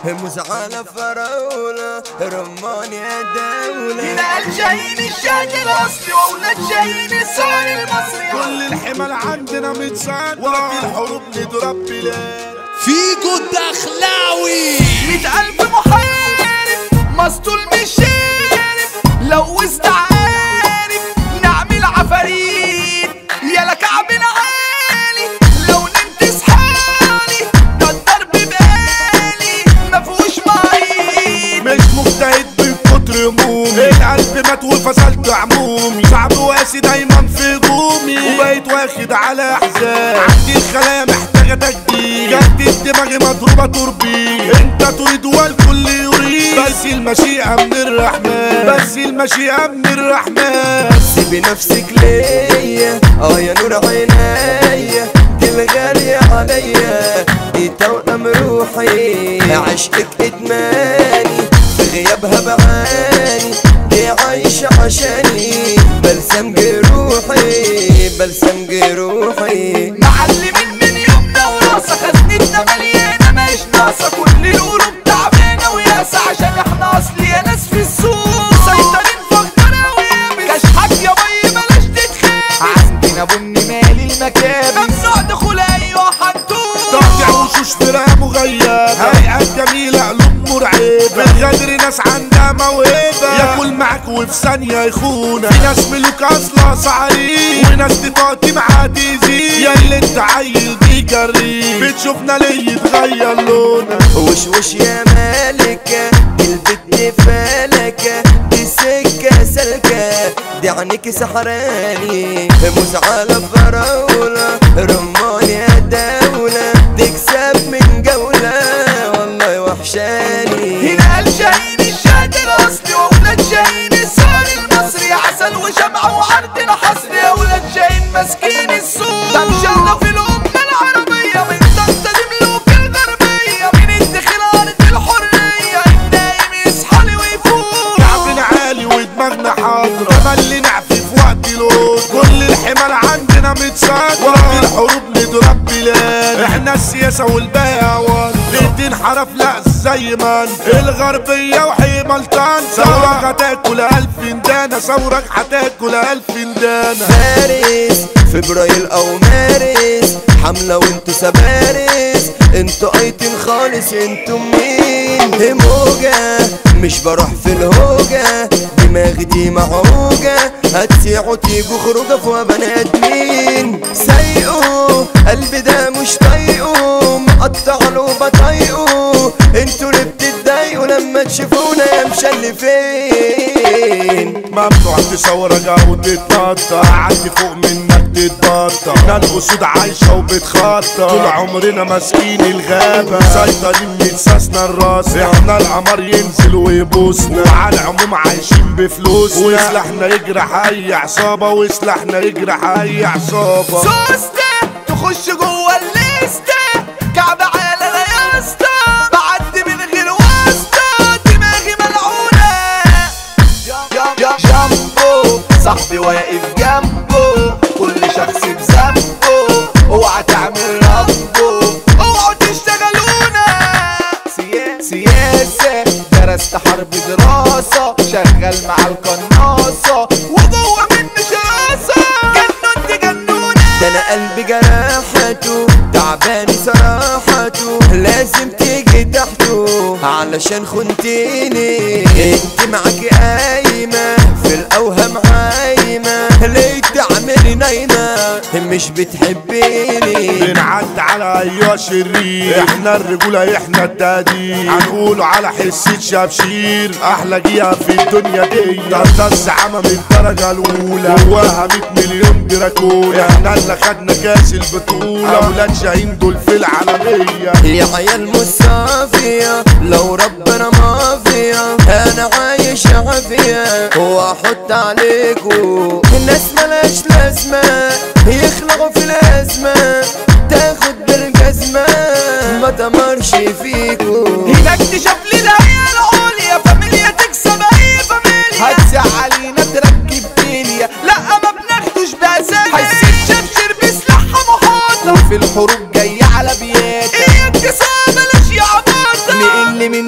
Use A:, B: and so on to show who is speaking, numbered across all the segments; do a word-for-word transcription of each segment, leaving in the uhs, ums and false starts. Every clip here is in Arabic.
A: مزعلة فراولة رمان يا دولة.
B: هنا الجايين الشهد الاصلي واولاد جايين السعر المصري.
C: كل الحمل عندنا متسعد وقت الحروب نضرب بلاد.
D: فيجو الدخلاوي
B: مية ألف محارب مسطول مش شارب. لو استعارب نعمل عفاريت يالا كعبنا عالي. لو نمت صحالي ده الضرب بالي مفهوش معيد.
C: مش مجتهد من كتر همومي القلب مات وفصلت عمومي. شعب واسي دايما في هجومي وبقيت واخد على احزان. عندي الخلايا محتاجة تجديد جدد دماغي مضروبة تربي. انت تريد والكل يريد بس المشيئة من الرحمن. بس المشيئة من الرحمن.
A: سيبي نفسك ليا اه يا نور عينيا. دي الغالية عليا دي توأم روحي. عشقك ادماني في غيابها بعاني. دي عايشة عشاني بلسم جروحي بلسم جروحي.
B: معلمين من يومنا وراسة خزنتنا مليانة مش ناقصة. كل القلوب تعبانة وياسة عشان احنا اصلي يا ناس في السوق. مسيطرين فخدنا ويابس كشحك يا بي بلاش تتخابس. عندنا بني مالي المكابس ممنوع دخول ايوه حنطوط.
C: تقطع وشوش فرقة مغيبة هيئات جميلة قلوب مرعبة. بالغدر ناس عندها موهبة ياكل معاك وفي ثانية يخونك. في ناس ملوك اصلا صعاريك وناس تتقطي معاها تأذيك. يا اللي انت عيل بيجريك بتشوفنا ليه يتغير لونك.
A: وش وش يا مالكة البت فالكة. دي سكة سلكة دي عنك سحراني. مزعلة فراولة رمان يا دولة. تكسب من جولة والله وحشاني.
B: هنا الجايين الشهد الاصلي واولاد جايين السعر المصري. عسل وشمعة وعرضنا حصري يا ولاد جايين ماسكين السوق. تمشينا في الأمة العربية من طنطا لملوك الغربية. من الدخل أرض الحرية النايم يصحى لي ويفوق.
C: كعبنا عالي ودماغنا حاضرة تملي نعفي في وقت الوقت. كل الحمل عندنا متساد وقت الحروب نضرب بلاد. احنا السياسة والباقي عوض الدين حرف لا زي ما انت. الغربية وحملتان ثورك هتاكل ألف فندانة. ثورك هتاكل ألف فندانة.
A: فارس فبراير او مارس حملة وانتو سبارس. انتو ايتين خالص انتو مين. هموجة مش بروح في الهوجة. دماغي دي معوجة هتسيعوا تيجوا خروجة فوا بني ادمين. سايقوا قلبي ده مش طايقه مقطع له بطايقه. انتوا اللي بتتضايقوا لما تشوفونا يا مشلفين.
C: ممنوع تصور جو وتتنطط. عدي فوق منك تتبطل. احنا الاسود عايشة وبتخطط. طول عمرنا ماسكين الغابة مسيطرين من ساسنا الراس. احنا القمر ينزل ويبوسنا وعلى العموم عايشين بفلوسنا. وسلاحنا يجرح اي عصابة وسلاحنا يجرح اي عصابة.
B: سوستة تخش جوه الليستة. كعب عالة يا اسطى بعدي من غير واسطة. دماغي ملعونة جنبه صاحبي واقف جنبه. كل شخص بذنبه اوعى تعمل ربه. اوعوا تشتغلونا سياسة درست حرب دراسة. شغال مع القناصة وجوه مني شراسة. جنون تجنونة
A: ده انا قلبي جراحته تعباني صراحته. لازم تيجي تحته علشان خنتيني. انت معاكي قايمة في الاوهام عايمة. ليه تعملي نايمة مش بتحبيني.
C: بنعد على ايوه شرير. احنا الرجولة احنا التقدير. هنقوله على حسة شبشير. احلى جيها في الدنيا دي ده الزعامة من الدرجة الاولى. جواها مية مليون دراكولا. احنا اللي خدنا كاس البطولة. اولاد شاهين دول في العالمية.
A: يا عيال مصافية لو ربنا مافيا. انا عايش عافية واحط عليكو. الناس ملاش لازمة يخلقوا في الازمة. تاخد بالجزمة ما تمرش فيكو.
B: هنا اكتشاف للهيئة العليا. فاميليا تكسب اي فاميليا. هتزعلينا تركب دنيا لا ما بناخدوش بأسامي. حسيت شبشر بسلاحها محاطة وفي الحروب جاية على بيات. ايه انتصاب بلاش يا عباطة. نقل من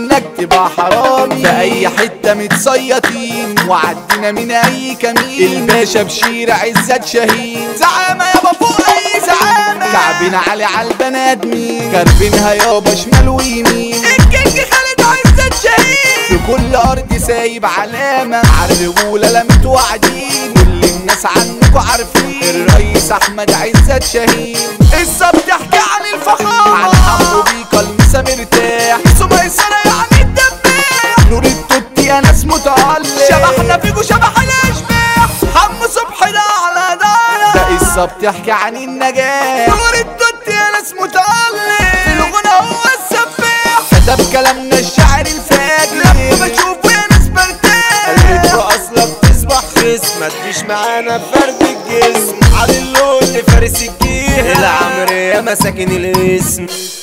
B: في اي حتة متصيطين وعدينا من اي كمين. الباشا بشير عزت شاهين زعامة يابا فوق اي زعامة. كعبنا علي عالبني ادمين كاربينها يابا شمال ويمين. الكينج خالد عزت شاهين في كل ارض سايب علامة. عالرجولة لم توعدين كل الناس عنكوا عارفين. الرئيس احمد عزت شاهين قصة بتحكي عن الفخامة. على حمو بيكا المسا مرتاح سو ميسرة يعني الدباح. نور التوت يا ناس متألق شبحنا فيكوا شبح الاشباح. حمو صبحي ده على دارة ده قصة بتحكي عن النجاح. نور التوت يا ناس متألق في الغنى هو السفاح. كتب كلامنا الشاعر الفاجر لما بشوفه يا ناس برتاح.
A: الريترو اصلك تصبح خصم ما تجيش معانا فرد الجسم. علي اللون فارس الجيهة العمرية مساكن الاسم.